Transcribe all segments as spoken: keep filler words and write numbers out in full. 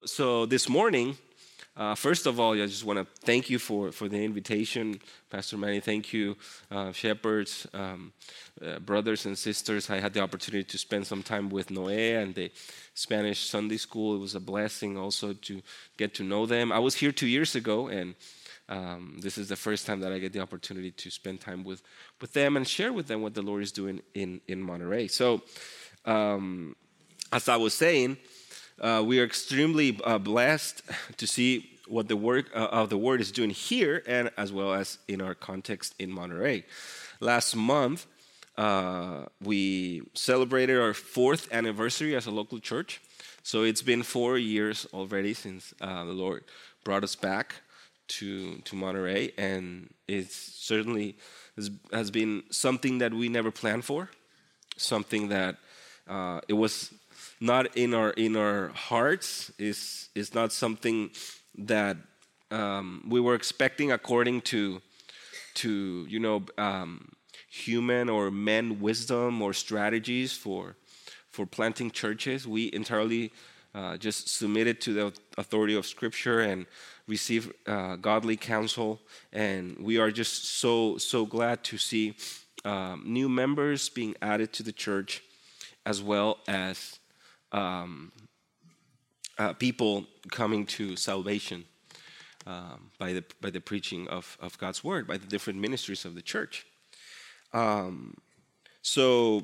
so this morning, uh, first of all, I just want to thank you for, for the invitation, Pastor Manny. Thank you, uh, shepherds, um, uh, brothers and sisters. I had the opportunity to spend some time with Noé and the Spanish Sunday school. It was a blessing also to get to know them. I was here two years ago, and um, this is the first time that I get the opportunity to spend time with, with them and share with them what the Lord is doing in, in Monterey. So, um, as I was saying, Uh, we are extremely uh, blessed to see what the work uh, of the Word is doing here, and as well as in our context in Monterey. Last month, uh, we celebrated our fourth anniversary as a local church. So it's been four years already since uh, the Lord brought us back to to Monterey, and it's certainly has, has been something that we never planned for, something that uh, it was not in our in our hearts, is is not something that um, we were expecting according to to you know um, human or men wisdom or strategies for for planting churches. We entirely uh, just submitted to the authority of Scripture and received uh, godly counsel, and we are just so so glad to see um, new members being added to the church, as well as Um, uh, people coming to salvation um, by the by the preaching of, of God's word, by the different ministries of the church. Um, so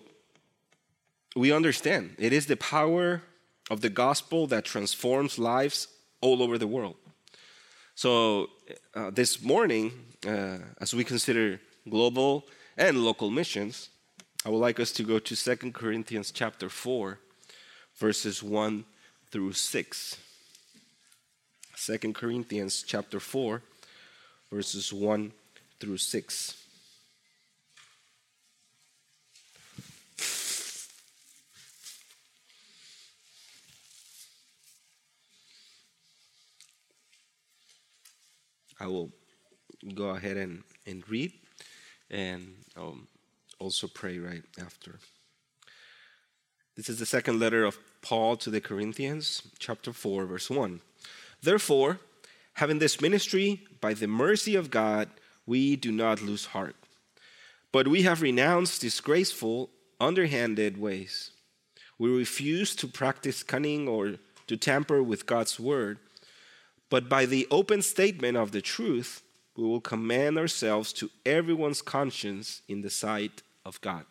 we understand it is the power of the gospel that transforms lives all over the world. So uh, this morning, uh, as we consider global and local missions, I would like us to go to Second Corinthians chapter four. Verses one through six. Second Corinthians chapter four, verses one through six. I will go ahead and, and read, and I'll also pray right after. This is the second letter of Paul to the Corinthians, chapter four, verse one. Therefore, having this ministry, by the mercy of God, we do not lose heart. But we have renounced disgraceful, underhanded ways. We refuse to practice cunning or to tamper with God's word. But by the open statement of the truth, we will commend ourselves to everyone's conscience in the sight of God.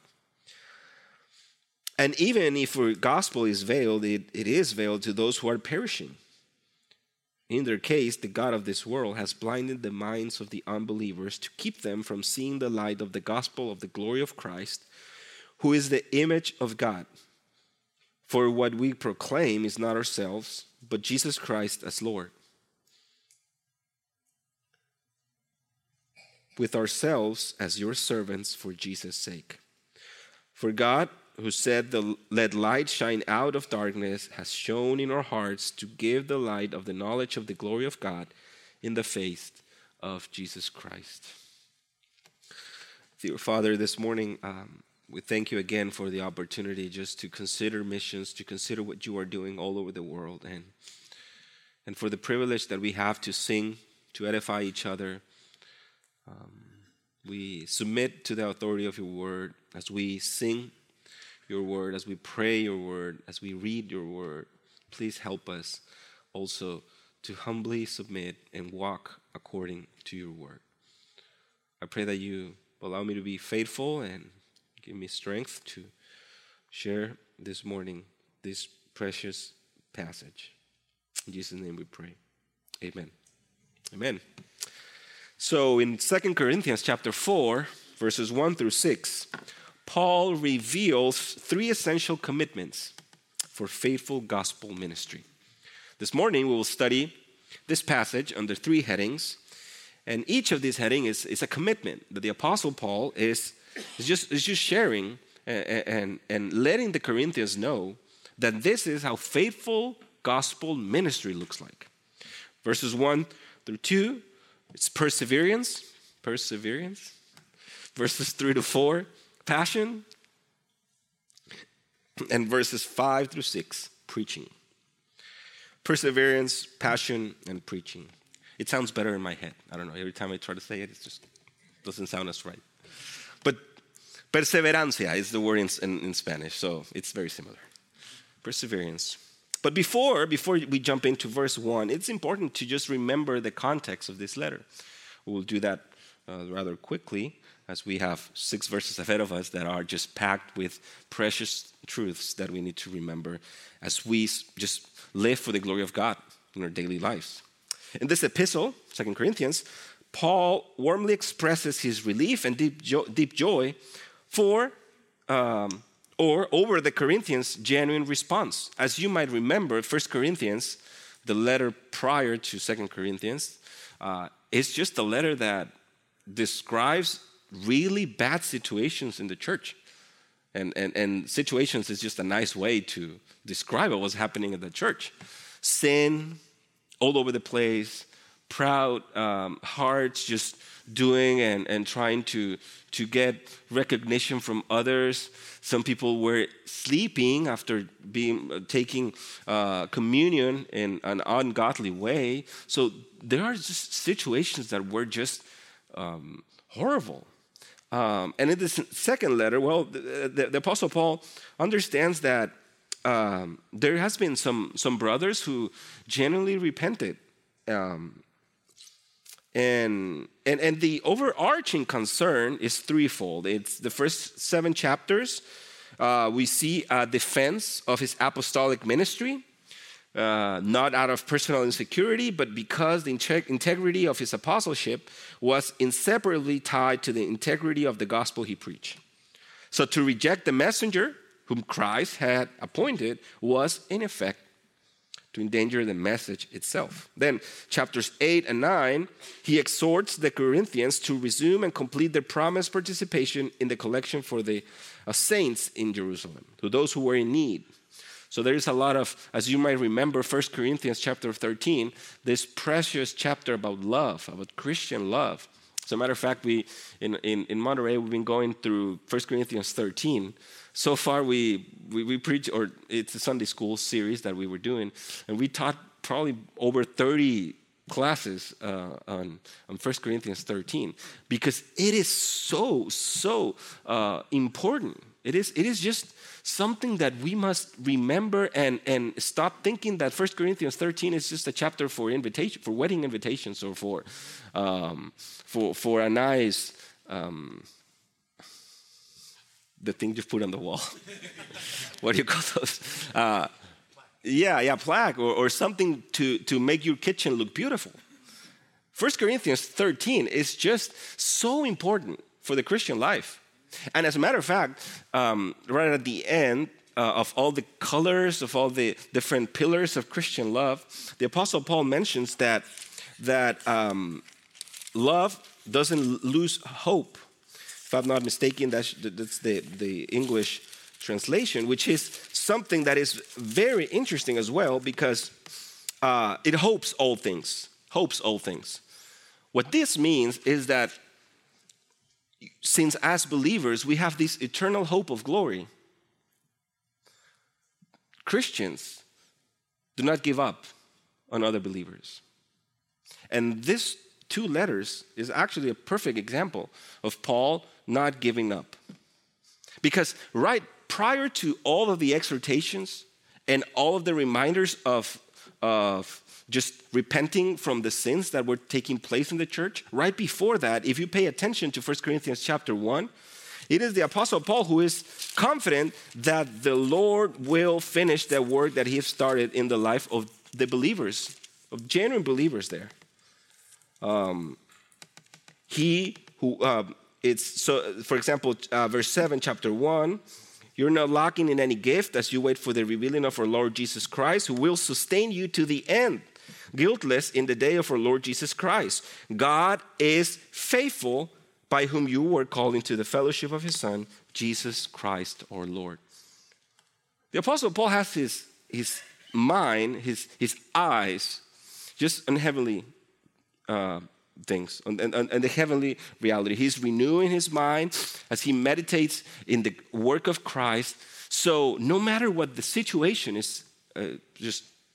And even if our gospel is veiled, it, it is veiled to those who are perishing. In their case, the God of this world has blinded the minds of the unbelievers to keep them from seeing the light of the gospel of the glory of Christ, who is the image of God. For what we proclaim is not ourselves, but Jesus Christ as Lord, with ourselves as your servants for Jesus' sake. For God, who said, the, let light shine out of darkness, has shone in our hearts to give the light of the knowledge of the glory of God in the face of Jesus Christ. Dear Father, this morning, um, we thank you again for the opportunity just to consider missions, to consider what you are doing all over the world, and, and for the privilege that we have to sing, to edify each other. Um, we submit to the authority of your word as we sing your word, as we pray your word, as we read your word. Please help us also to humbly submit and walk according to your word. I pray that you allow me to be faithful and give me strength to share this morning this precious passage. In Jesus' name we pray. Amen. Amen. So in Second Corinthians chapter four, verses one through six, Paul reveals three essential commitments for faithful gospel ministry. This morning we will study this passage under three headings, and each of these headings is, is a commitment that the Apostle Paul is, is, just, is just sharing and, and, and letting the Corinthians know that this is how faithful gospel ministry looks like. Verses one through two, it's perseverance, perseverance. Verses three to four, passion. And verses five through six, preaching. Perseverance, passion, and preaching. It sounds better in my head. I don't know. Every time I try to say it, it just doesn't sound as right. But perseverancia is the word in, in, in Spanish, so it's very similar. Perseverance. But before, before we jump into verse one, it's important to just remember the context of this letter. We'll do that uh, rather quickly, as we have six verses ahead of us that are just packed with precious truths that we need to remember as we just live for the glory of God in our daily lives. In this epistle, Second Corinthians, Paul warmly expresses his relief and deep, jo- deep joy for um, or over the Corinthians' genuine response. As you might remember, First Corinthians, the letter prior to Second Corinthians, uh, is just a letter that describes really bad situations in the church. And, and, and situations is just a nice way to describe what was happening in the church. Sin all over the place, proud um, hearts just doing and, and trying to, to get recognition from others. Some people were sleeping after being uh, taking uh, communion in an ungodly way. So there are just situations that were just um, horrible. Um, and in this second letter, well, the, the, the Apostle Paul understands that um, there has been some, some brothers who genuinely repented. Um, and, and, and the overarching concern is threefold. It's the first seven chapters. Uh, we see a defense of his apostolic ministry. Uh, not out of personal insecurity, but because the integ- integrity of his apostleship was inseparably tied to the integrity of the gospel he preached. So to reject the messenger whom Christ had appointed was, in effect, to endanger the message itself. Then, chapters eight and nine, he exhorts the Corinthians to resume and complete their promised participation in the collection for the uh, saints in Jerusalem, to those who were in need. So there is a lot of, as you might remember, First Corinthians chapter thirteen, this precious chapter about love, about Christian love. As a matter of fact, we in, in, in Monterey, we've been going through First Corinthians thirteen. So far, we, we, we preach, or it's a Sunday school series that we were doing, and we taught probably over thirty classes uh, on, on First Corinthians thirteen, because it is so, so uh, important. It is, it is just something that we must remember and, and stop thinking that First Corinthians thirteen is just a chapter for invitation, for wedding invitations, or for um, for for a nice um, the thing you put on the wall. What do you call those? Uh, yeah, yeah, plaque or, or something to to make your kitchen look beautiful. First Corinthians thirteen is just so important for the Christian life. And as a matter of fact, um, right at the end uh, of all the colors, of all the different pillars of Christian love, the Apostle Paul mentions that, that um, love doesn't lose hope. If I'm not mistaken, that's, that's the, the English translation, which is something that is very interesting as well, because uh, it hopes all things, hopes all things. What this means is that since as believers we have this eternal hope of glory, Christians do not give up on other believers. And this two letters is actually a perfect example of Paul not giving up. Because right prior to all of the exhortations and all of the reminders of, of just repenting from the sins that were taking place in the church, right before that, if you pay attention to First Corinthians chapter one, it is the Apostle Paul who is confident that the Lord will finish the work that he has started in the life of the believers, of genuine believers there. Um, he who, uh, it's, so for example, uh, verse seven, chapter one, you're not lacking in any gift as you wait for the revealing of our Lord Jesus Christ, who will sustain you to the end, guiltless in the day of our Lord Jesus Christ. God is faithful, by whom you were called into the fellowship of his Son, Jesus Christ our Lord. The Apostle Paul has his, his mind, his, his eyes, just on heavenly uh, things, and, and, and the heavenly reality. He's renewing his mind as he meditates in the work of Christ. So no matter what the situation is, uh, just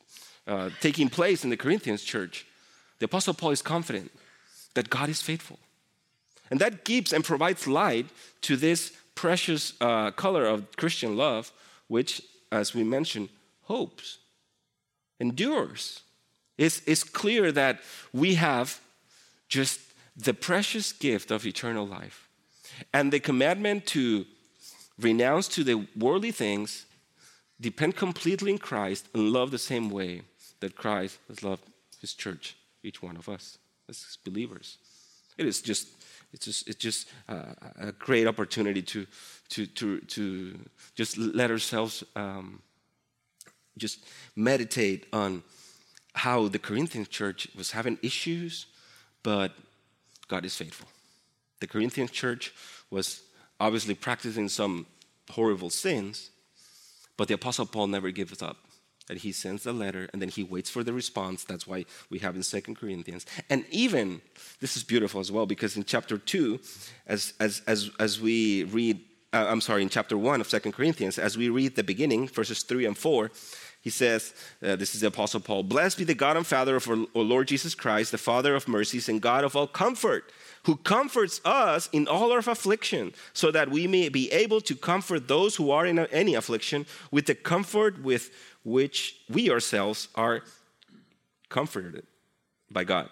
uh, taking place in the Corinthians church, the Apostle Paul is confident that God is faithful. And that gives and provides light to this precious uh, color of Christian love, which, as we mentioned, hopes, endures. It's, it's clear that we have just the precious gift of eternal life. And the commandment to renounce to the worldly things, depend completely in Christ, and love the same way that Christ has loved his church, each one of us as his believers. It is just, it's just, it's just uh, a great opportunity to, to, to, to just let ourselves um, just meditate on how the Corinthian church was having issues, but God is faithful. The Corinthian church was obviously practicing some horrible sins, but the Apostle Paul never gives up. And he sends the letter, and then he waits for the response. That's why we have in Second Corinthians. And even, this is beautiful as well, because in chapter two, as as as, as we read, uh, I'm sorry, in chapter one of Second Corinthians, as we read the beginning, verses three and four, he says, uh, this is the Apostle Paul, "Blessed be the God and Father of our Lord Jesus Christ, the Father of mercies and God of all comfort, who comforts us in all our affliction, so that we may be able to comfort those who are in any affliction with the comfort with which we ourselves are comforted by God."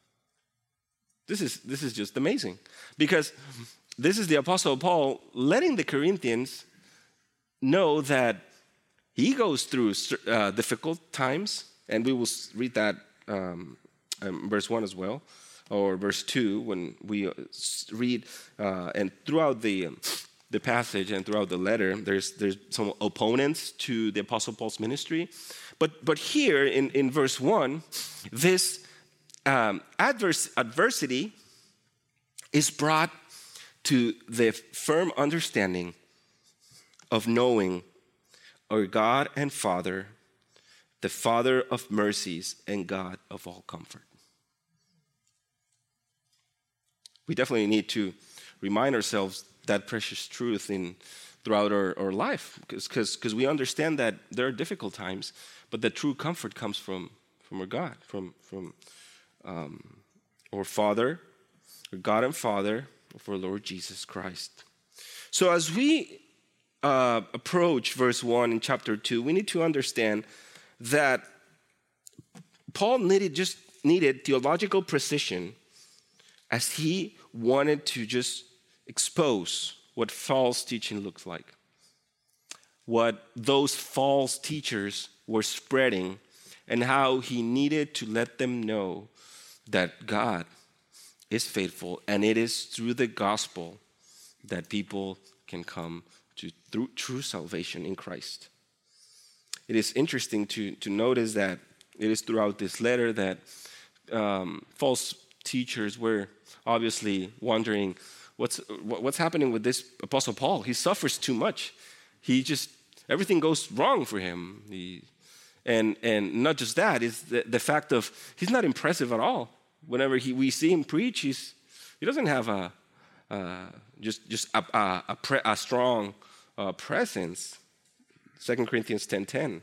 This is, this is just amazing, because this is the Apostle Paul letting the Corinthians know that he goes through uh, difficult times, and we will read that um, um, verse one as well, or verse two, when we read, uh, and throughout the the passage and throughout the letter, there's there's some opponents to the Apostle Paul's ministry. But but here in, in verse one, this um, adverse adversity is brought to the firm understanding of knowing our God and Father, the Father of mercies and God of all comfort. We definitely need to remind ourselves that precious truth in throughout our, our life, because we understand that there are difficult times, but the true comfort comes from, from our God, from, from um, our Father, our God and Father of our Lord Jesus Christ. So as we uh, approach verse one in chapter two, we need to understand that Paul needed just needed theological precision as he wanted to just expose what false teaching looks like, what those false teachers were spreading, and how he needed to let them know that God is faithful, and it is through the gospel that people can come to through true salvation in Christ. It is interesting to, to notice that it is throughout this letter that um, false teachers were obviously wondering, what's what's happening with this Apostle Paul? He suffers too much. He just, everything goes wrong for him. He, and and not just that, is the, the fact of he's not impressive at all. Whenever he, we see him preach, he's, he doesn't have a uh, just just a, a, a, pre, a strong uh, presence. Second Corinthians ten ten.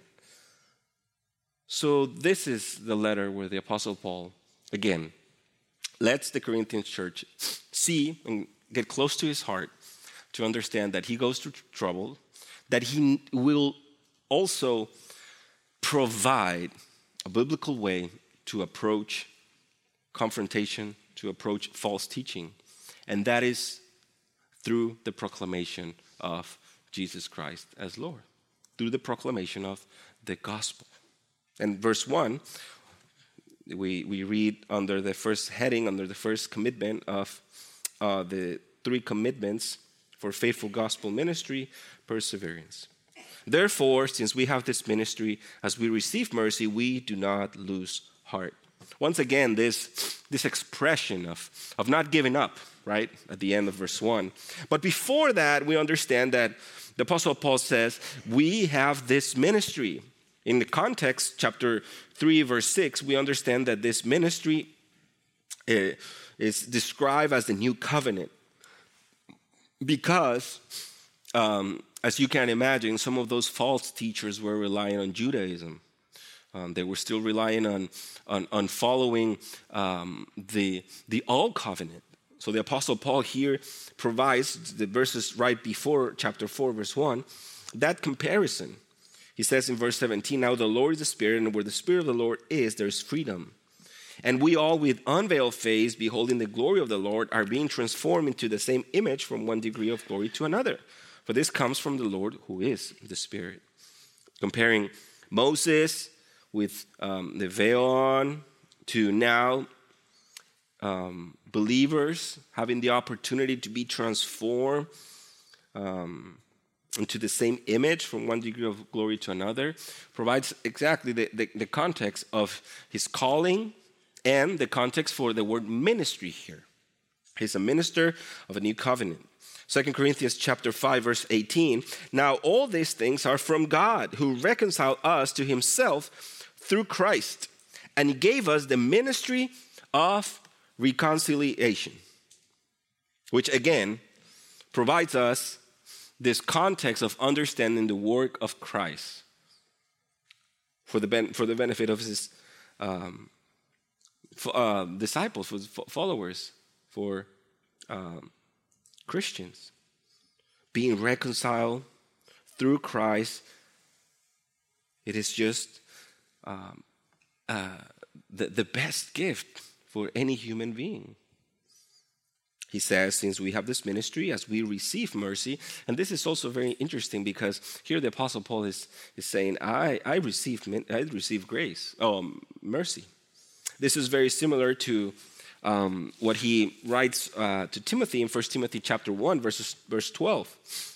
So this is the letter where the Apostle Paul, again, lets the Corinthian church see and get close to his heart to understand that he goes through trouble, that he will also provide a biblical way to approach confrontation, to approach false teaching, and that is through the proclamation of Jesus Christ as Lord, through the proclamation of the gospel. And verse one, we, we read under the first heading, under the first commitment of uh, the three commitments for faithful gospel ministry, perseverance. Therefore, since we have this ministry, as we receive mercy, we do not lose heart. Once again, this, this expression of, of not giving up, right, at the end of verse one. But before that, we understand that the Apostle Paul says, we have this ministry. In the context, chapter three, verse six, we understand that this ministry uh, is described as the new covenant. Because, um, as you can imagine, some of those false teachers were relying on Judaism. Um, they were still relying on, on, on following um, the, the old covenant. So the Apostle Paul here provides the verses right before chapter four, verse one, that comparison. He says in verse seventeen, now the Lord is the Spirit, and where the Spirit of the Lord is, there is freedom. And we all with unveiled face, beholding the glory of the Lord, are being transformed into the same image from one degree of glory to another. For this comes from the Lord who is the Spirit. Comparing Moses with um, the veil on to now um, believers having the opportunity to be transformed um, into the same image from one degree of glory to another provides exactly the, the, the context of his calling and the context for the word ministry here. He's a minister of a new covenant. Second Corinthians chapter five, verse eighteen. Now all these things are from God, who reconciled us to himself through Christ, and he gave us the ministry of reconciliation, which again provides us this context of understanding the work of Christ for the, ben- for the benefit of his um, for, uh, disciples, for followers, for um, Christians. Being reconciled through Christ, it is just um, uh, the, the best gift for any human being. He says, since we have this ministry, as we receive mercy, and this is also very interesting because here the Apostle Paul is, is saying, I, I received I received grace, oh, mercy. This is very similar to um, what he writes uh, to Timothy in First Timothy chapter one, verses, verse twelve.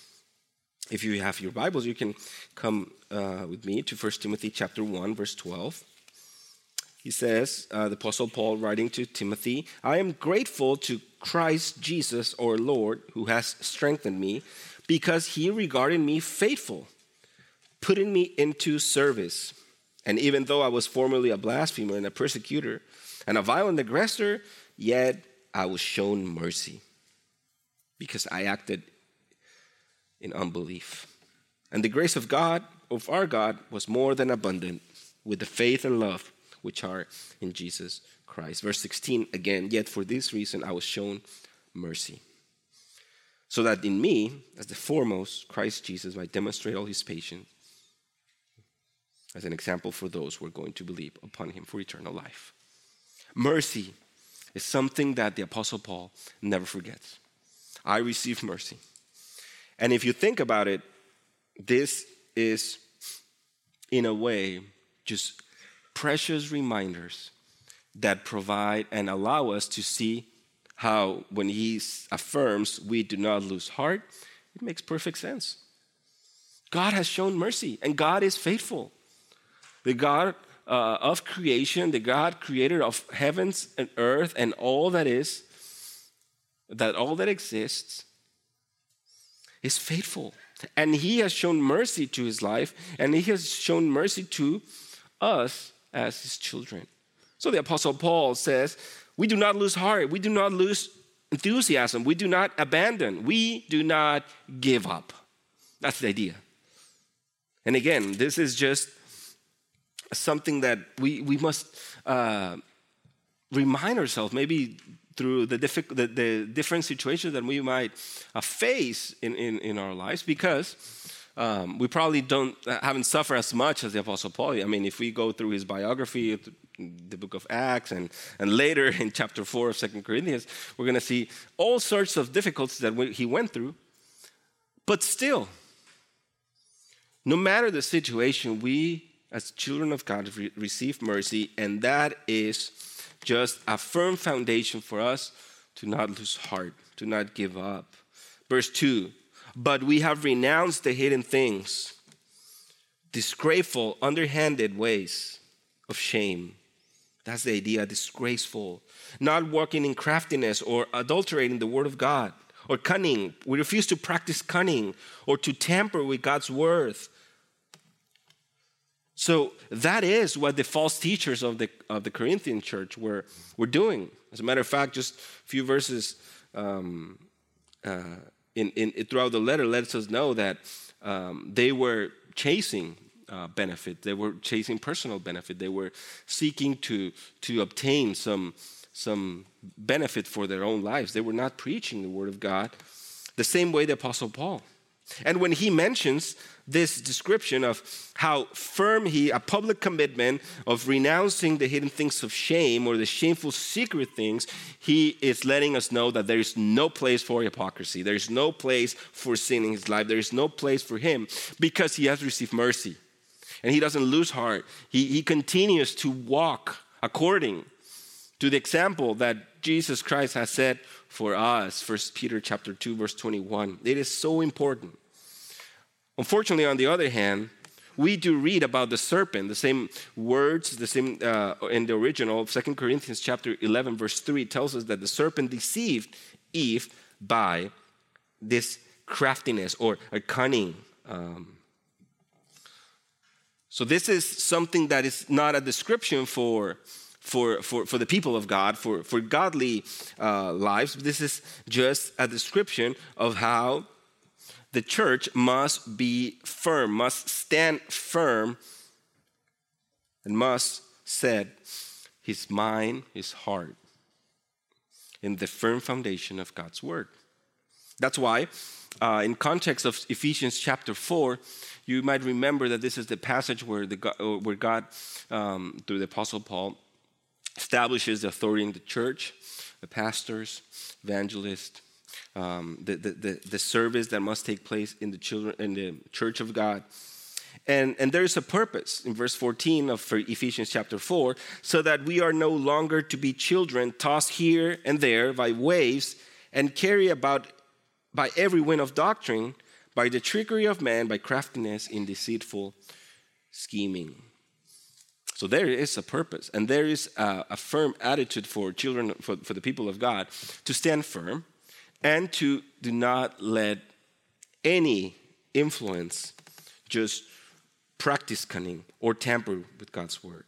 If you have your Bibles, you can come uh, with me to First Timothy chapter one, verse twelve. He says, uh, the Apostle Paul writing to Timothy, I am grateful to Christ Jesus our Lord, who has strengthened me, because he regarded me faithful, putting me into service. And even though I was formerly a blasphemer and a persecutor and a violent aggressor, yet I was shown mercy, because I acted in unbelief. And the grace of God, of our God, was more than abundant with the faith and love which are in Jesus Christ. Verse sixteen, again, yet for this reason I was shown mercy, so that in me, as the foremost, Christ Jesus might demonstrate all his patience as an example for those who are going to believe upon him for eternal life. Mercy is something that the Apostle Paul never forgets. I received mercy. And if you think about it, this is, in a way, just precious reminders that provide and allow us to see how, when he affirms we do not lose heart, it makes perfect sense. God has shown mercy, and God is faithful. The God uh, of creation, the God creator of heavens and earth and all that is, that all that exists, is faithful. And he has shown mercy to his life, and he has shown mercy to us as his children. So the Apostle Paul says, we do not lose heart, we do not lose enthusiasm, we do not abandon, we do not give up. That's the idea. And again, this is just something that we, we must uh, remind ourselves, maybe through the, diffi- the, the different situations that we might uh, face in, in, in our lives, because Um, we probably don't haven't suffered as much as the Apostle Paul. I mean, if we go through his biography, the book of Acts, and, and later in chapter four of Second Corinthians, we're going to see all sorts of difficulties that we, he went through. But still, no matter the situation, we as children of God re- receive mercy, and that is just a firm foundation for us to not lose heart, to not give up. Verse two. But we have renounced the hidden things, disgraceful, underhanded ways of shame. That's the idea, disgraceful. Not walking in craftiness or adulterating the word of God, or cunning. We refuse to practice cunning or to tamper with God's word. So that is what the false teachers of the of the Corinthian church were, were doing. As a matter of fact, just a few verses um, uh, In, in, throughout the letter lets us know that um, they were chasing uh, benefit. They were chasing personal benefit. They were seeking to, to obtain some, some benefit for their own lives. They were not preaching the word of God the same way the Apostle Paul. And when he mentions this description of how firm he, a public commitment of renouncing the hidden things of shame or the shameful secret things, he is letting us know that there is no place for hypocrisy. There is no place for sin in his life. There is no place for him because he has received mercy. And he doesn't lose heart. He, he continues to walk according to the example that Jesus Christ has set for us. First Peter chapter two, verse twenty-one. It is so important. Unfortunately, on the other hand, we do read about the serpent, the same words, the same uh, in the original. Second Corinthians chapter eleven, verse three tells us that the serpent deceived Eve by this craftiness or a cunning. Um, so this is something that is not a description for For, for, for the people of God, for, for godly uh, lives. This is just a description of how the church must be firm, must stand firm, and must set his mind, his heart in the firm foundation of God's word. That's why, uh, in context of Ephesians chapter four, you might remember that this is the passage where, the, where God, um, through the Apostle Paul, establishes the authority in the church, the pastors, evangelists, um, the, the, the, the service that must take place in the children in the church of God. And, and there is a purpose in verse fourteen of Ephesians chapter four, so that we are no longer to be children tossed here and there by waves and carried about by every wind of doctrine, by the trickery of man, by craftiness in deceitful scheming. So there is a purpose, and there is a, a firm attitude for children, for, for the people of God, to stand firm and to do not let any influence just practice cunning or tamper with God's word.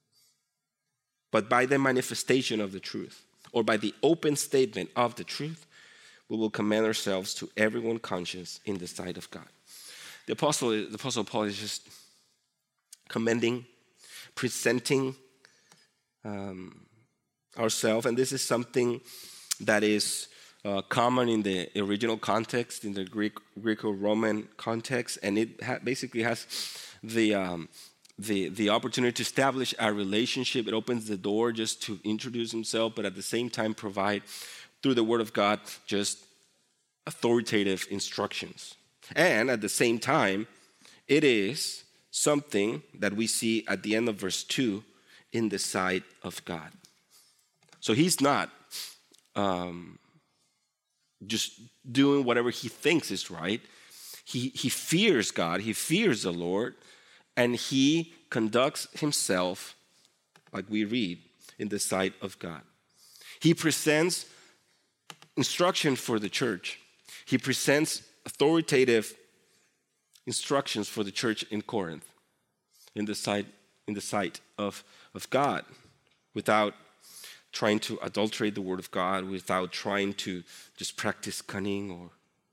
But by the manifestation of the truth, or by the open statement of the truth, we will commend ourselves to everyone conscious in the sight of God. The apostle, the apostle Paul is just commending, presenting um, ourselves, and this is something that is uh, common in the original context, in the Greek Greco-Roman context, and it ha- basically has the um, the the opportunity to establish a relationship. It opens the door just to introduce himself, but at the same time provide through the Word of God just authoritative instructions, and at the same time, it is something that we see at the end of verse two in the sight of God. So he's not um, just doing whatever he thinks is right. He, he fears God, he fears the Lord, and he conducts himself, like we read, in the sight of God. He presents instruction for the church. He presents authoritative instructions for the church in Corinth in the sight in the sight of, of God, without trying to adulterate the word of God, without trying to just practice cunning or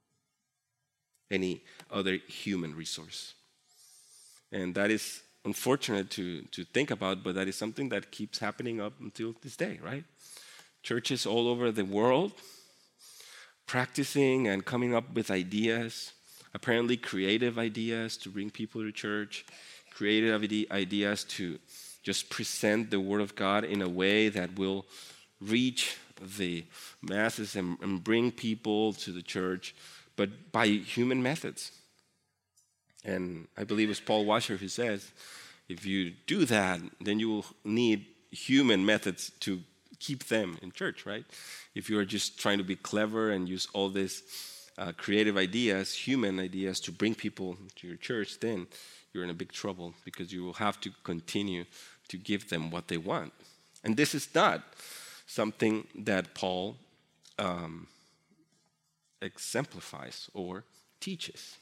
any other human resource. And that is unfortunate to, to think about, but that is something that keeps happening up until this day, right? Churches all over the world practicing and coming up with ideas, apparently creative ideas to bring people to church, creative ideas to just present the Word of God in a way that will reach the masses and, and bring people to the church, but by human methods. And I believe it's Paul Washer who says, if you do that, then you will need human methods to keep them in church, right? If you are just trying to be clever and use all these uh, creative ideas, human ideas to bring people to your church, then you're in a big trouble because you will have to continue to give them what they want. And this is not something that Paul um, exemplifies or teaches.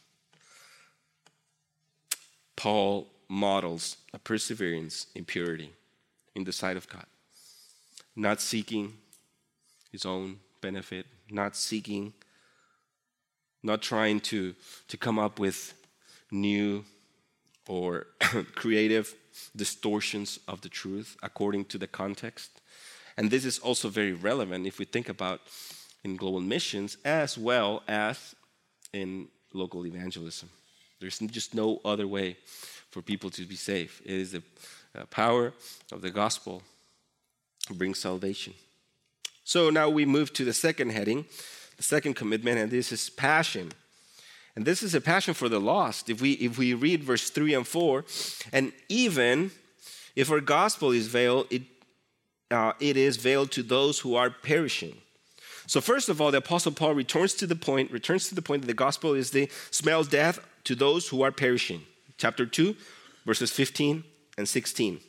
Paul models a perseverance in purity in the sight of God, not seeking his own benefit, not seeking, not trying to, to come up with new or creative distortions of the truth according to the context. And this is also very relevant if we think about in global missions as well as in local evangelism. There's just no other way for people to be saved. It is the power of the gospel to bring salvation. So now we move to the second heading, the second commitment, and this is passion. And this is a passion for the lost. If we if we read verse three and four, and even if our gospel is veiled, it uh, it is veiled to those who are perishing. So first of all, the Apostle Paul returns to the point, returns to the point that the gospel is the smells death to those who are perishing. Chapter two, verses fifteen and sixteen.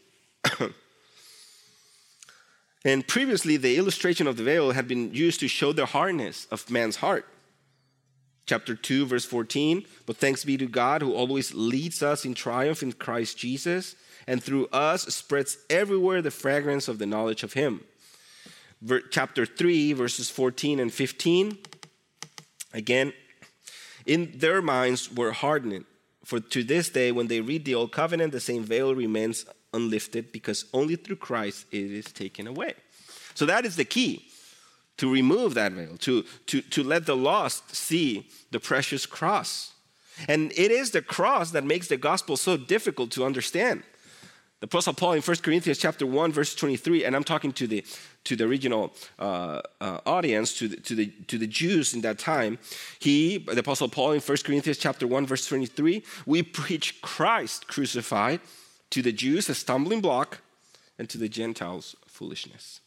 And previously, the illustration of the veil had been used to show the hardness of man's heart. Chapter two, verse fourteen, but thanks be to God who always leads us in triumph in Christ Jesus, and through us spreads everywhere the fragrance of the knowledge of him. Ver- chapter three, verses fourteen and fifteen, again, in their minds were hardened. For to this day, when they read the old covenant, the same veil remains unlifted, because only through Christ it is taken away. So that is the key, to remove that veil, to, to, to let the lost see the precious cross. And it is the cross that makes the gospel so difficult to understand. The Apostle Paul in First Corinthians chapter one, verse twenty-three, and I'm talking to the to the original uh, uh, audience, to the, to the to the Jews in that time. He, the Apostle Paul in First Corinthians chapter one, verse twenty-three, we preach Christ crucified, to the Jews a stumbling block, and to the Gentiles foolishness.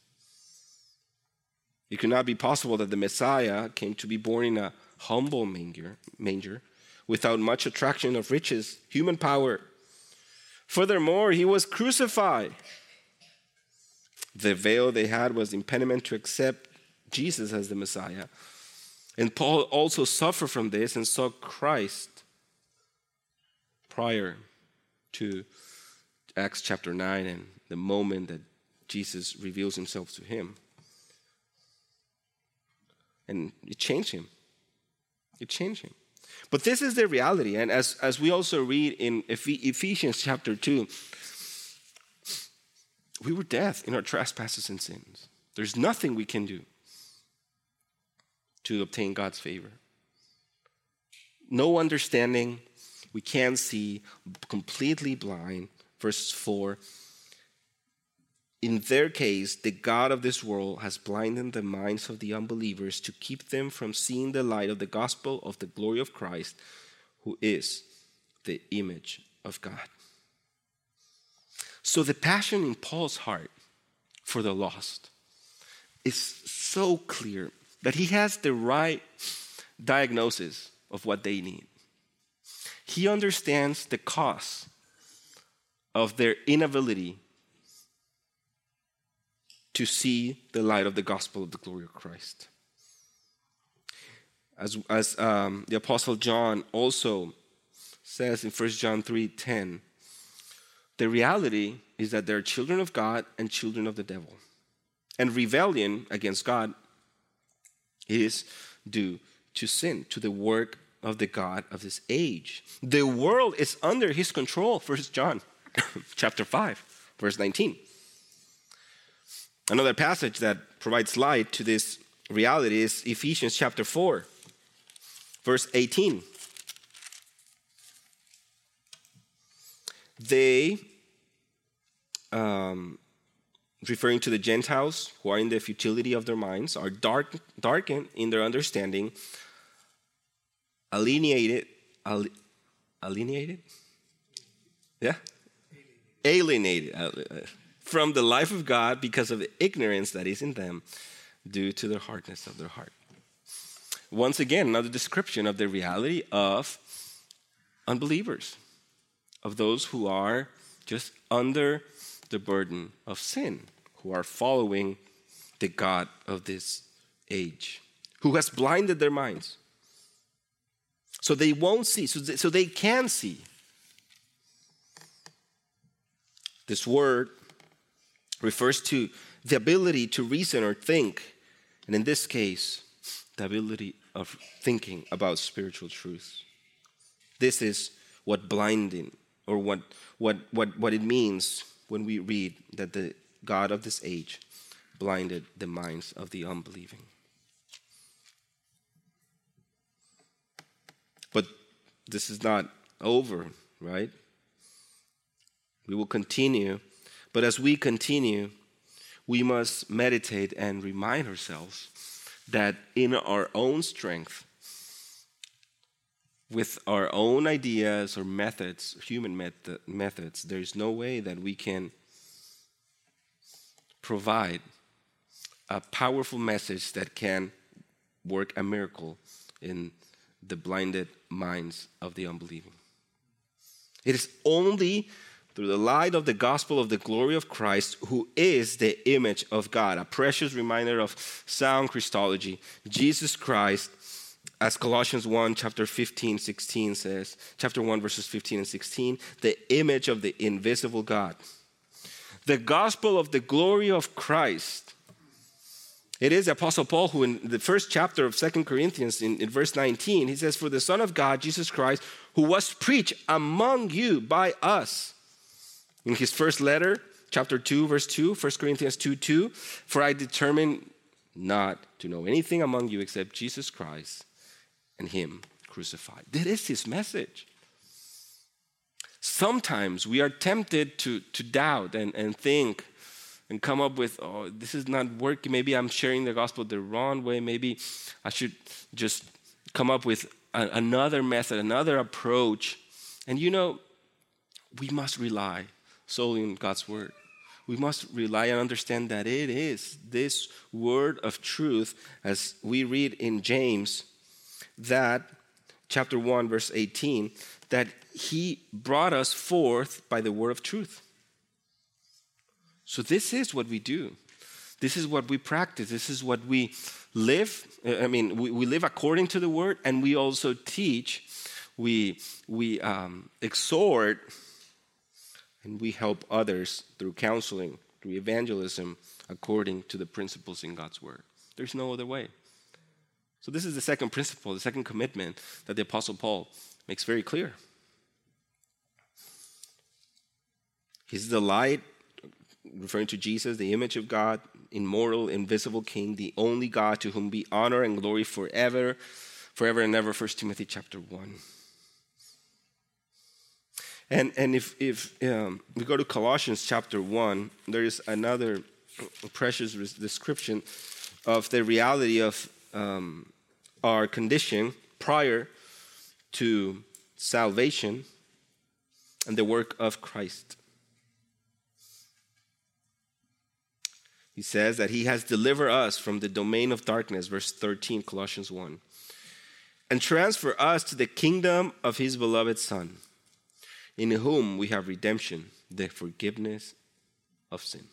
It could not be possible that the Messiah came to be born in a humble manger, manger without much attraction of riches, human power. Furthermore, he was crucified. The veil they had was impediment to accept Jesus as the Messiah. And Paul also suffered from this and saw Christ prior to Acts chapter nine and the moment that Jesus reveals himself to him. And it changed him. It changed him. But this is the reality. And as, as we also read in Ephesians chapter two, we were dead in our trespasses and sins. There's nothing we can do to obtain God's favor. No understanding. We can't see, completely blind. Verse four, in their case, the God of this world has blinded the minds of the unbelievers to keep them from seeing the light of the gospel of the glory of Christ, who is the image of God. So the passion in Paul's heart for the lost is so clear that he has the right diagnosis of what they need. He understands the cause of their inability to see the light of the gospel of the glory of Christ. As, as um, the Apostle John also says in First John three ten, the reality is that they're children of God and children of the devil. And rebellion against God is due to sin, to the work of the God of this age. The world is under his control, First John chapter five, verse nineteen. Another passage that provides light to this reality is Ephesians chapter four, verse eighteen. They, um, referring to the Gentiles who are in the futility of their minds, are dark, darkened in their understanding, alienated, al- alienated? Yeah? Alienated. alienated. From the life of God because of the ignorance that is in them due to the hardness of their heart. Once again, another description of the reality of unbelievers, of those who are just under the burden of sin, who are following the God of this age, who has blinded their minds. So they won't see, so they, so they can see. This word refers to the ability to reason or think, and in this case, the ability of thinking about spiritual truths. This is what blinding or what, what, what, what it means when we read that the God of this age blinded the minds of the unbelieving. But this is not over, right? We will continue. But as we continue, we must meditate and remind ourselves that in our own strength, with our own ideas or methods, human method, methods, there is no way that we can provide a powerful message that can work a miracle in the blinded minds of the unbelieving. It is only through the light of the gospel of the glory of Christ, who is the image of God, a precious reminder of sound Christology. Jesus Christ, as Colossians one, chapter fifteen, sixteen says, chapter one, verses fifteen and sixteen, the image of the invisible God. The gospel of the glory of Christ. It is the Apostle Paul who in the first chapter of Second Corinthians, in, in verse nineteen, he says, for the Son of God, Jesus Christ, who was preached among you by us. In his first letter, chapter two, verse two, First Corinthians two, two, for I determined not to know anything among you except Jesus Christ and him crucified. That is his message. Sometimes we are tempted to, to doubt and, and think and come up with, oh, this is not working. Maybe I'm sharing the gospel the wrong way. Maybe I should just come up with a, another method, another approach. And you know, we must rely solely on God's word. We must rely and understand that it is this word of truth, as we read in James, that chapter one, verse eighteen, that he brought us forth by the word of truth. So this is what we do. This is what we practice. This is what we live. I mean, we, we live according to the word, and we also teach. We, we um, exhort, and we help others through counseling, through evangelism, according to the principles in God's word. There's no other way. So this is the second principle, the second commitment that the Apostle Paul makes very clear. He's the light, referring to Jesus, the image of God, immortal, invisible King, the only God to whom be honor and glory forever, forever and ever. First Timothy chapter one. And, and if, if um, we go to Colossians chapter one, there is another precious description of the reality of um, our condition prior to salvation and the work of Christ. He says that he has delivered us from the domain of darkness, verse thirteen, Colossians one, and transfer us to the kingdom of his beloved Son, in whom we have redemption, the forgiveness of sin.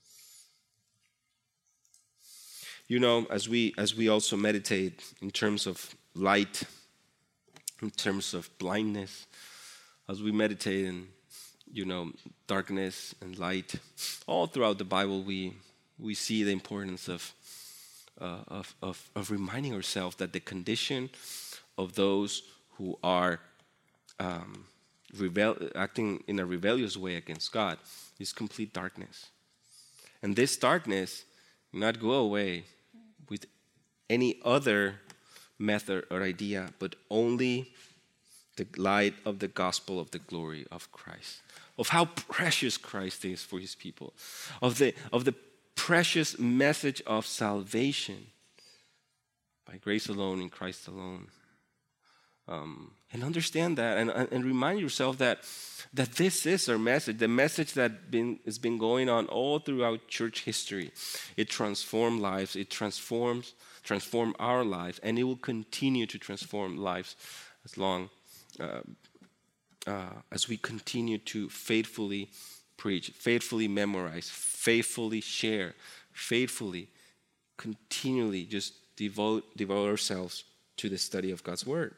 You know, as we as we also meditate in terms of light, in terms of blindness, as we meditate in, you know, darkness and light, all throughout the Bible we we see the importance of uh, of, of of reminding ourselves that the condition of those who are um, rebel, acting in a rebellious way against God is complete darkness. And this darkness will not go away with any other method or idea, but only the light of the gospel of the glory of Christ, of how precious Christ is for his people, of the of the precious message of salvation by grace alone, in Christ alone. Um, and understand that, and, and remind yourself that that this is our message, the message that been, has been going on all throughout church history. It transforms lives, it transforms transform our lives, and it will continue to transform lives as long uh, uh, as we continue to faithfully preach, faithfully memorize, faithfully share, faithfully, continually just devote devote ourselves to the study of God's word.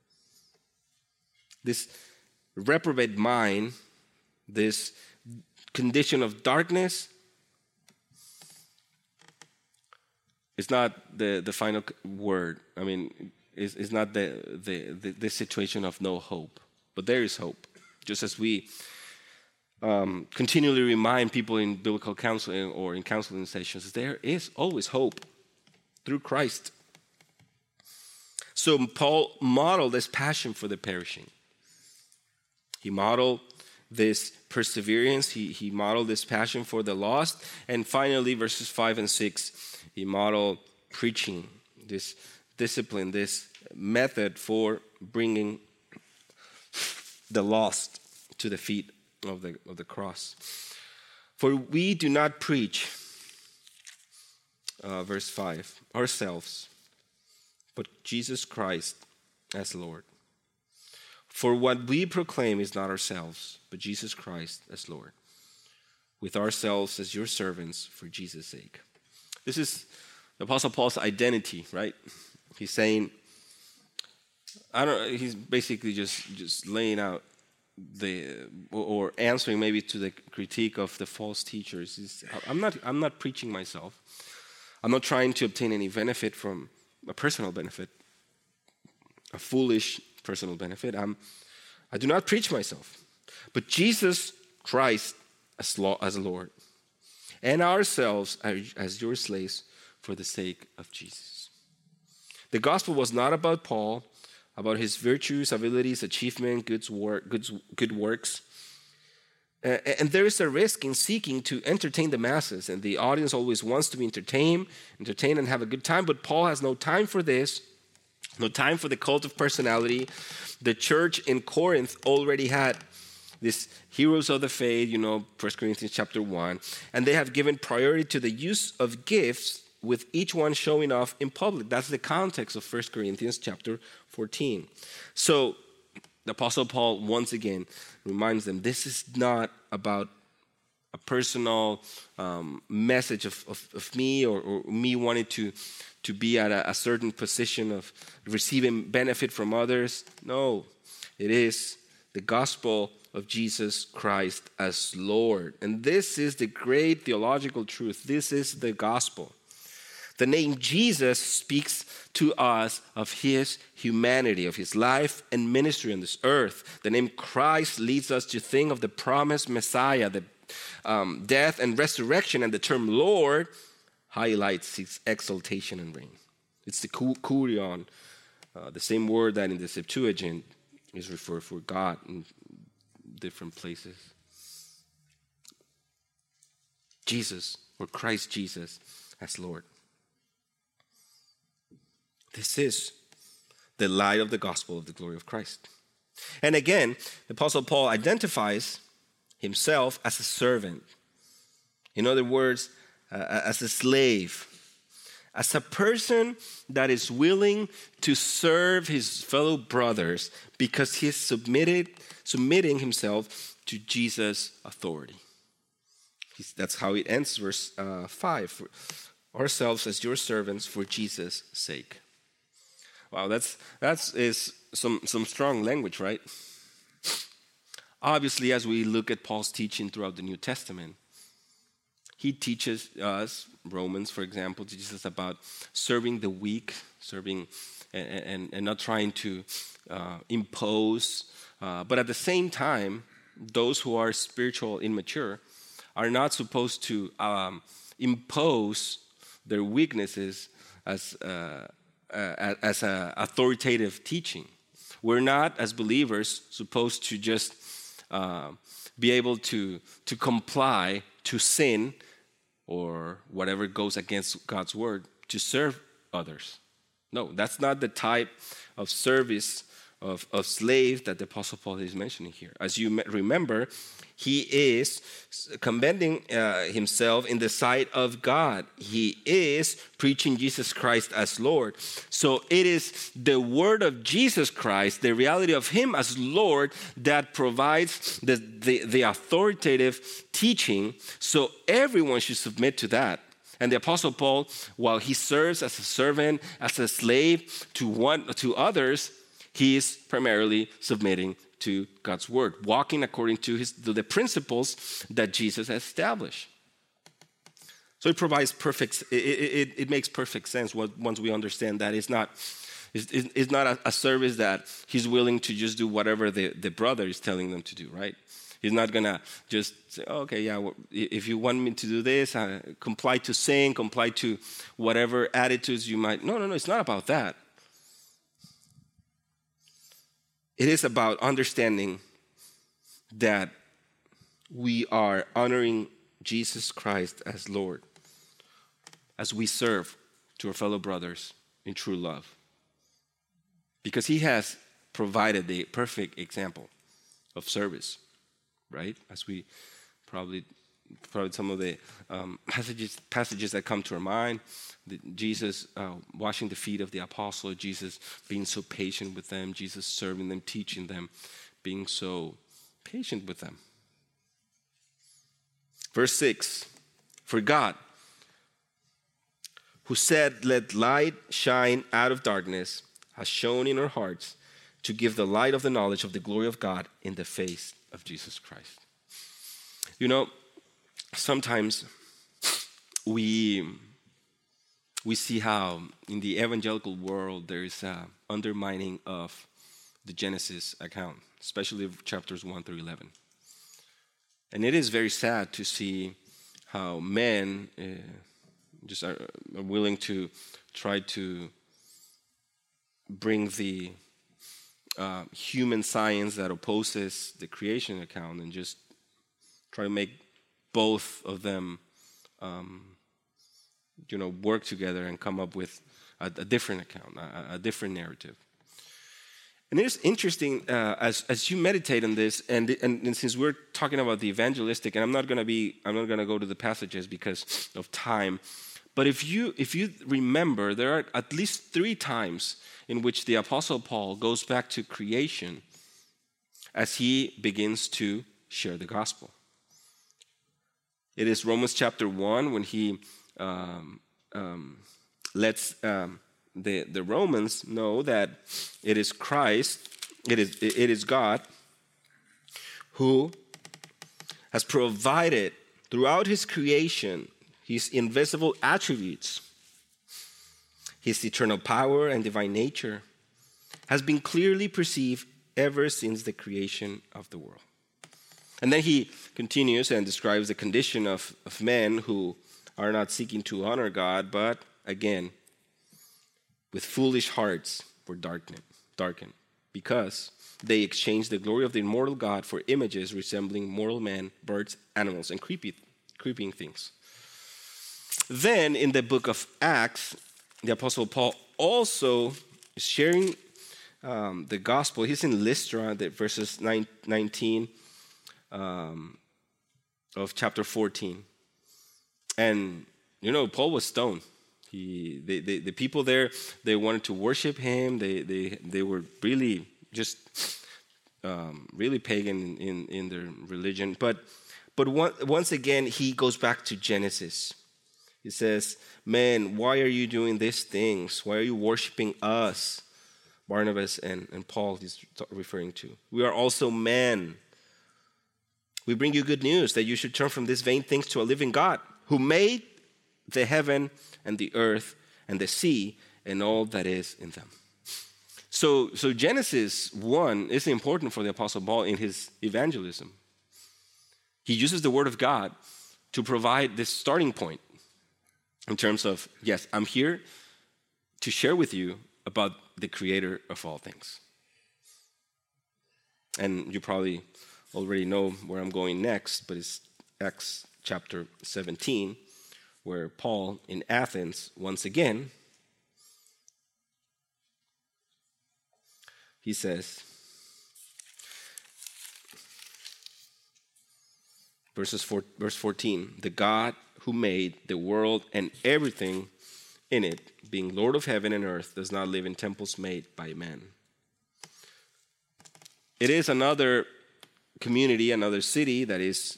This reprobate mind, this condition of darkness, is not the, the final word. I mean, it's, it's not the, the, the, the situation of no hope. But there is hope. Just as we um, continually remind people in biblical counseling or in counseling sessions, there is always hope through Christ. So Paul modeled this passion for the perishing. He modeled this perseverance. He, he modeled this passion for the lost. And finally, verses five and six, he modeled preaching, this discipline, this method for bringing the lost to the feet of the, of the cross. For we do not preach, uh, verse five, ourselves, but Jesus Christ as Lord. For what we proclaim is not ourselves, but Jesus Christ as Lord, with ourselves as your servants for Jesus' sake. This is the Apostle Paul's identity, right? He's saying, I don't. He's basically just, just laying out the or answering maybe to the critique of the false teachers. He's, I'm not. I'm not preaching myself. I'm not trying to obtain any benefit from a personal benefit, a foolish personal benefit. I'm. I do not preach myself, but Jesus Christ as, as Lord, and ourselves as your slaves for the sake of Jesus. The gospel was not about Paul, about his virtues, abilities, achievement, good, work, good, good works. Uh, and there is a risk in seeking to entertain the masses, and the audience always wants to be entertained, entertained and have a good time, but Paul has no time for this, no time for the cult of personality. The church in Corinth already had these heroes of the faith, you know, First Corinthians chapter one, and they have given priority to the use of gifts with each one showing off in public. That's the context of First Corinthians chapter fourteen. So the Apostle Paul once again reminds them, this is not about a personal um, message of, of, of me or, or me wanting to, to be at a, a certain position of receiving benefit from others. No, it is the gospel of Jesus Christ as Lord. And this is the great theological truth. This is the gospel. The name Jesus speaks to us of his humanity, of his life and ministry on this earth. The name Christ leads us to think of the promised Messiah, the um, death and resurrection, and the term Lord highlights his exaltation and reign. It's the kurion, uh, the same word that in the Septuagint is referred for God in different places. Jesus, or Christ Jesus as Lord. This is the light of the gospel of the glory of Christ. And again, the Apostle Paul identifies himself as a servant. In other words, uh, as a slave. As a person that is willing to serve his fellow brothers because he is submitted, submitting himself to Jesus' authority. He's, that's how it ends, verse uh, five. For ourselves as your servants for Jesus' sake. Wow, that's that's is some, some strong language, right? Obviously, as we look at Paul's teaching throughout the New Testament, he teaches us, Romans, for example, teaches us about serving the weak, serving and, and, and not trying to uh, impose. Uh, but at the same time, those who are spiritual immature are not supposed to um, impose their weaknesses as uh, uh, as a authoritative teaching. We're not, as believers, supposed to just uh, be able to to comply to sin or whatever goes against God's word to serve others. No, that's not the type of service of, of slave that the Apostle Paul is mentioning here. As you remember, he is commending uh, himself in the sight of God. He is preaching Jesus Christ as Lord. So it is the word of Jesus Christ, the reality of him as Lord, that provides the, the, the authoritative teaching. So everyone should submit to that. And the Apostle Paul, while he serves as a servant, as a slave to one to others, he is primarily submitting to God's word, walking according to his to the principles that Jesus has established. So it provides perfect. It, it, it makes perfect sense once we understand that it's not It's, it's not a, a service that he's willing to just do whatever the, the brother is telling them to do, right? He's not going to just say, oh, okay, yeah, well, if you want me to do this, uh, comply to sing, comply to whatever attitudes you might. No, no, no, it's not about that. It is about understanding that we are honoring Jesus Christ as Lord as we serve to our fellow brothers in true love. Because he has provided the perfect example of service, right? As we probably, probably some of the um, passages, passages that come to our mind, the, Jesus uh, washing the feet of the apostle, Jesus being so patient with them, Jesus serving them, teaching them, being so patient with them. Verse six, for God, who said, let light shine out of darkness, has shown in our hearts to give the light of the knowledge of the glory of God in the face of Jesus Christ. You know, sometimes we we see how in the evangelical world there is an undermining of the Genesis account, especially chapters one through eleven. And it is very sad to see how men uh, just are, are willing to try to bring the uh, human science that opposes the creation account and just try to make both of them, um, you know, work together and come up with a, a different account, a, a different narrative. And it's interesting uh, as as you meditate on this, and, and and since we're talking about the evangelistic, and I'm not going to be, I'm not going to go to the passages because of time, but if you if you remember, there are at least three times in which the Apostle Paul goes back to creation as he begins to share the gospel. It is Romans chapter one when he um, um, lets um, the the Romans know that it is Christ, it is it is God who has provided throughout his creation his invisible attributes. His eternal power and divine nature has been clearly perceived ever since the creation of the world. And then he continues and describes the condition of, of men who are not seeking to honor God, but again, with foolish hearts were darkened, darkened because they exchanged the glory of the immortal God for images resembling mortal men, birds, animals, and creepy, creeping things. Then in the book of Acts, the Apostle Paul also is sharing um, the gospel. He's in Lystra, the verses nine, nineteen um, of chapter fourteen. And, you know, Paul was stoned. He, they, they, the people there, they wanted to worship him. They, they, they were really just um, really pagan in, in their religion. But, but one, once again, he goes back to Genesis. He says, man, why are you doing these things? Why are you worshiping us? Barnabas and, and Paul he's referring to. We are also men. We bring you good news that you should turn from these vain things to a living God who made the heaven and the earth and the sea and all that is in them. So, so Genesis one is important for the Apostle Paul in his evangelism. He uses the word of God to provide this starting point in terms of, yes, I'm here to share with you about the creator of all things. And you probably already know where I'm going next, but it's Acts chapter seventeen, where Paul in Athens, once again, he says, verses four, verse fourteen, the God who made the world and everything in it, being Lord of heaven and earth, does not live in temples made by man. It is another community, another city that is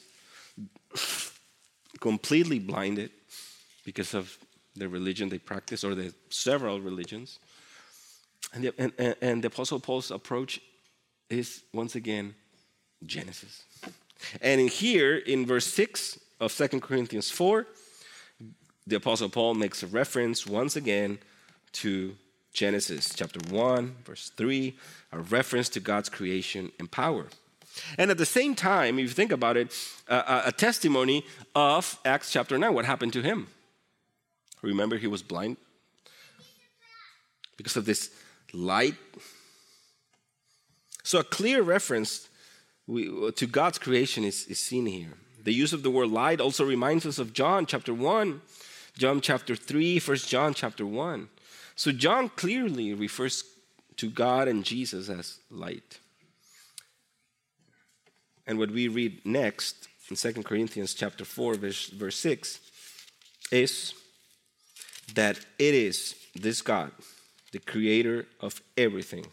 completely blinded because of the religion they practice, or the several religions. And the, and, and the Apostle Paul's approach is, once again, Genesis. And in here, in verse six of Second Corinthians four, the Apostle Paul makes a reference once again to Genesis chapter one, verse three, a reference to God's creation and power. And at the same time, if you think about it, uh, a testimony of Acts chapter nine, what happened to him? Remember, he was blind because of this light. So a clear reference we, to God's creation is, is seen here. The use of the word light also reminds us of John chapter one, John chapter three, First John chapter one. So John clearly refers to God and Jesus as light. And what we read next in Second Corinthians chapter four, verse, verse six, is that it is this God, the creator of everything,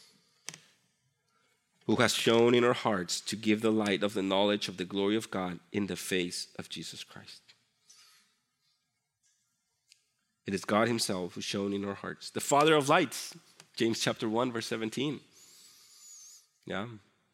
who has shown in our hearts to give the light of the knowledge of the glory of God in the face of Jesus Christ. It is God himself who shone in our hearts. The Father of lights, James chapter one, verse seventeen. Yeah.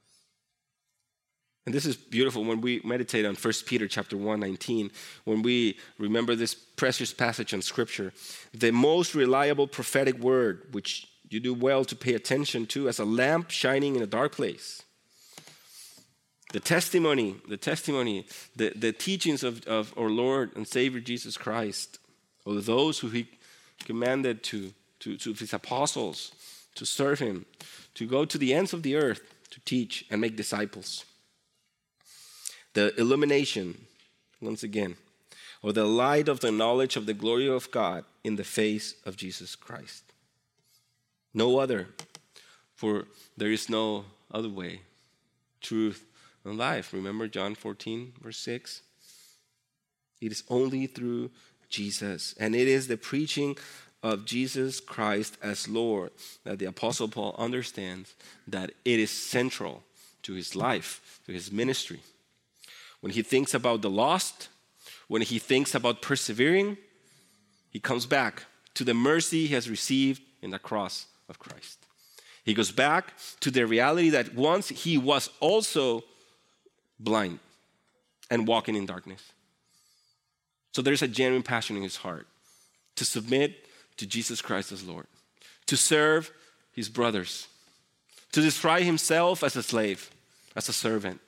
And this is beautiful when we meditate on First Peter chapter one, nineteen, when we remember this precious passage on Scripture, the most reliable prophetic word, which you do well to pay attention to as a lamp shining in a dark place. The testimony, the testimony, the, the teachings of, of our Lord and Savior Jesus Christ, or those who he commanded to, to, to his apostles to serve him, to go to the ends of the earth to teach and make disciples. The illumination, once again, or the light of the knowledge of the glory of God in the face of Jesus Christ. No other, for there is no other way, truth, and life. Remember John fourteen, verse six? It is only through Jesus, and it is the preaching of Jesus Christ as Lord that the Apostle Paul understands that it is central to his life, to his ministry. When he thinks about the lost, when he thinks about persevering, he comes back to the mercy he has received in the cross of Christ. He goes back to the reality that once he was also blind and walking in darkness. So there's a genuine passion in his heart to submit to Jesus Christ as Lord, to serve his brothers, to describe himself as a slave, as a servant.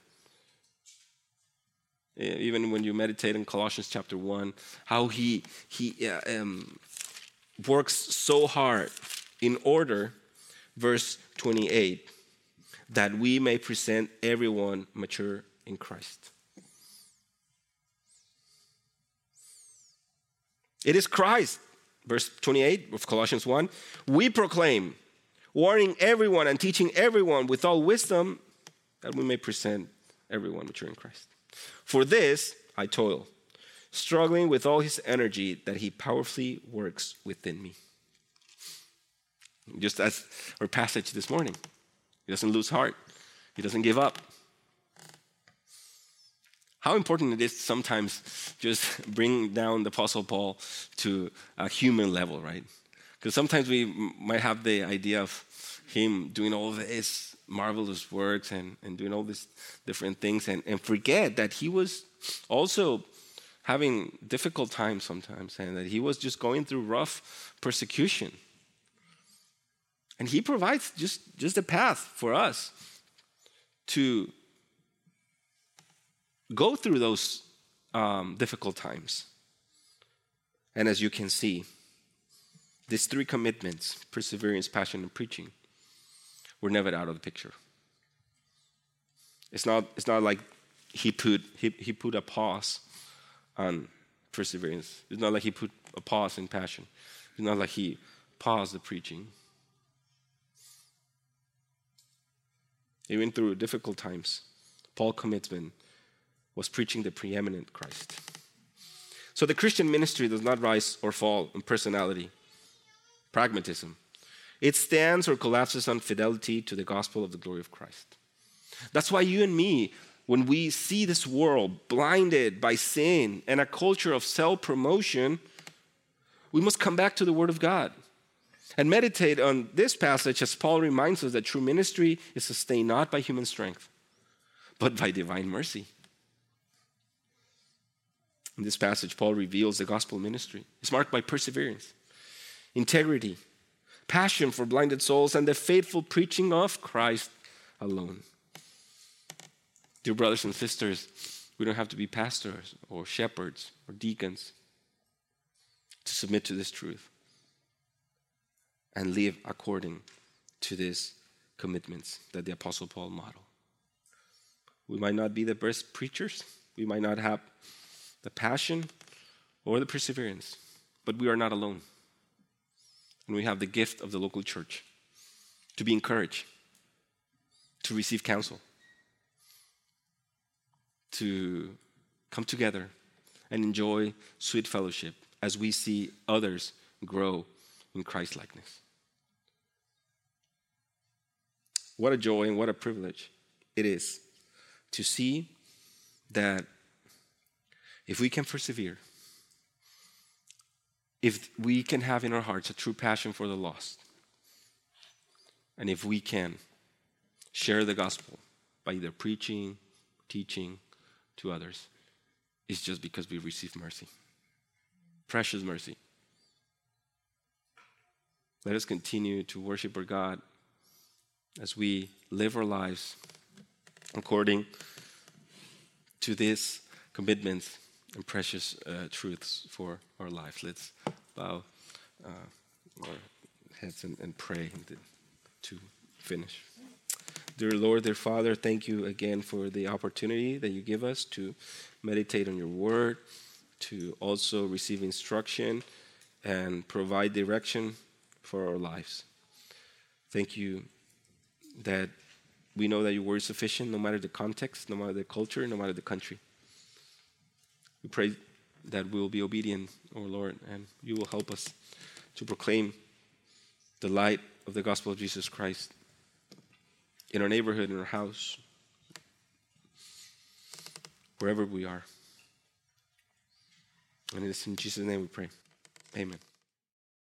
Even when you meditate in Colossians chapter one, how he, he uh, um, works so hard in order, verse twenty-eight, that we may present everyone mature in Christ. It is Christ, verse twenty-eight of Colossians one, we proclaim, warning everyone and teaching everyone with all wisdom, that we may present everyone mature in Christ. For this I toil, struggling with all his energy that he powerfully works within me. Just as our passage this morning. He doesn't lose heart. He doesn't give up. How important it is sometimes just bring down the Apostle Paul to a human level, right? Because sometimes we might have the idea of him doing all this marvelous works and, and doing all these different things and, and forget that he was also having difficult times sometimes and that he was just going through rough persecution. And he provides just, just a path for us to go through those um, difficult times. And as you can see, these three commitments, perseverance, passion, and preaching, were never out of the picture. It's not, it's not like he put, he, he put a pause on perseverance. It's not like he put a pause in passion. It's not like he paused the preaching. Even through difficult times, Paul's commitment was preaching the preeminent Christ. So the Christian ministry does not rise or fall in personality, pragmatism. It stands or collapses on fidelity to the gospel of the glory of Christ. That's why you and me, when we see this world blinded by sin and a culture of self-promotion, we must come back to the Word of God and meditate on this passage as Paul reminds us that true ministry is sustained not by human strength, but by divine mercy. In this passage, Paul reveals the gospel ministry. It's marked by perseverance, integrity, passion for blinded souls, and the faithful preaching of Christ alone. Dear brothers and sisters, we don't have to be pastors or shepherds or deacons to submit to this truth and live according to these commitments that the Apostle Paul modeled. We might not be the best preachers. We might not have the passion or the perseverance, but we are not alone. And we have the gift of the local church to be encouraged, to receive counsel, to come together and enjoy sweet fellowship as we see others grow in Christ-likeness. What a joy and what a privilege it is to see that if we can persevere, if we can have in our hearts a true passion for the lost, and if we can share the gospel by either preaching, teaching to others, it's just because we receive mercy. Precious mercy. Let us continue to worship our God as we live our lives according to these commitments and precious uh, truths for our lives. Let's bow uh, our heads and, and pray to finish. Dear Lord, dear Father, thank you again for the opportunity that you give us to meditate on your word, to also receive instruction and provide direction for our lives. Thank you that we know that your word is sufficient no matter the context, no matter the culture, no matter the country. We pray that we will be obedient, O Lord, and you will help us to proclaim the light of the gospel of Jesus Christ in our neighborhood, in our house, wherever we are. And it is in Jesus' name we pray. Amen.